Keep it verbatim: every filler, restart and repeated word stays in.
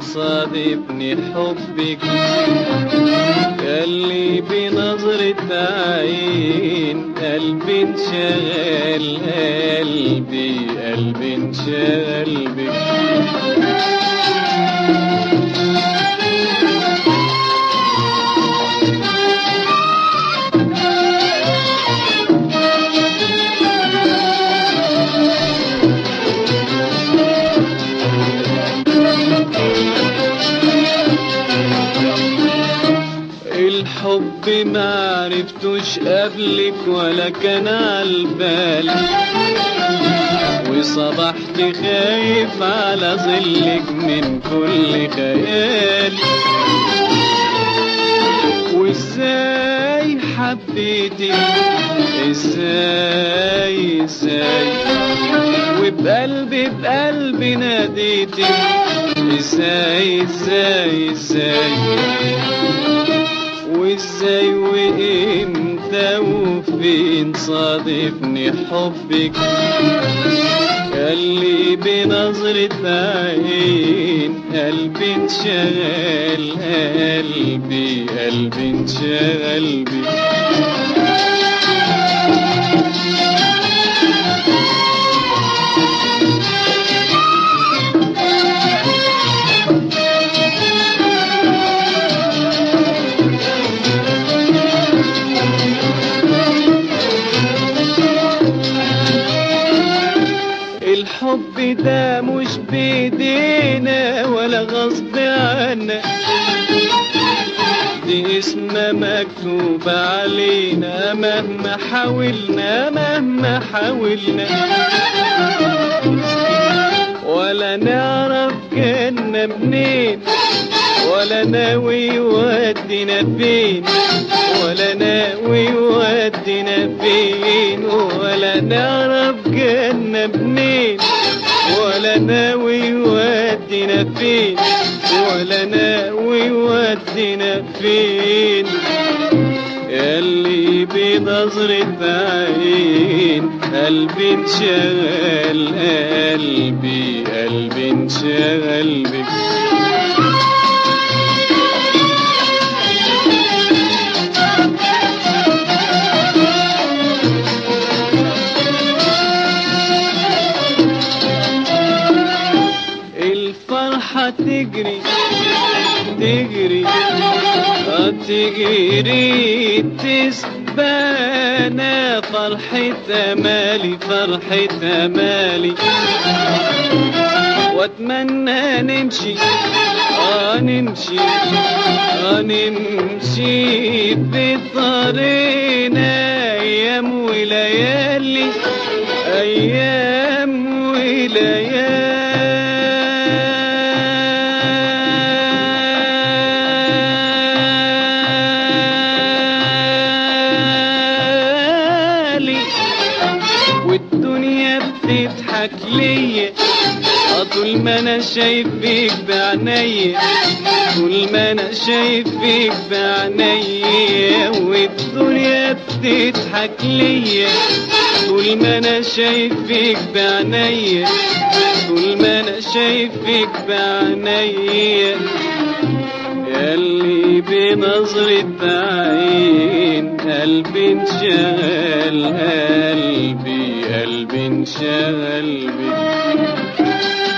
صادفني حبك ياللي بنظرة عين قلبي انشغل قلبي قلبي انشغل بك. الحب ما عرفتوش قبلك ولا كان عالبال، وصبحت خايف على ظلك من كل خيال. وازاي حبيتك ازاي ازاي، وبقلبي بقلبي ناديتك ازاي ازاي ازاي، وازاي وامتى وفين صادفني حبك ياللي بنظرة عين قلبي انشغل قلبي قلبي انشغل بك. الحب ده مش بيدينا ولا غصب عنا، دي اسمه مكتوب علينا مهما حاولنا مهما حاولنا. ولا نعرف جنة منين ولا ناوي يودينا فين، ولا ناوي يودينا فين، ولا نعرف جنة منين ولا ناوي يودينا فين، ولا ناوي يودينا فين. ياللي بنظرة عين قلبي انشغل قلبي قلبي انشغل بك. الفرحة تجري تجري تجري تسبانا، فرحة أمالي فرحة أمالي. واتمنى نمشي اه نمشي اه نمشي بطريقنا أيام وليالي أيام وليالي. والدنيا بتضحك ليا طول ما انا شايف فيك بعينيا، طول ما انا شايف فيك بعينيا. والدنيا بتضحك ليا طول ما انا شايف فيك بعينيا، طول ما انا شايف فيك بعينيا. ياللي بنظرة عين قلبي انشغل قلبي قلبي انشغل بك.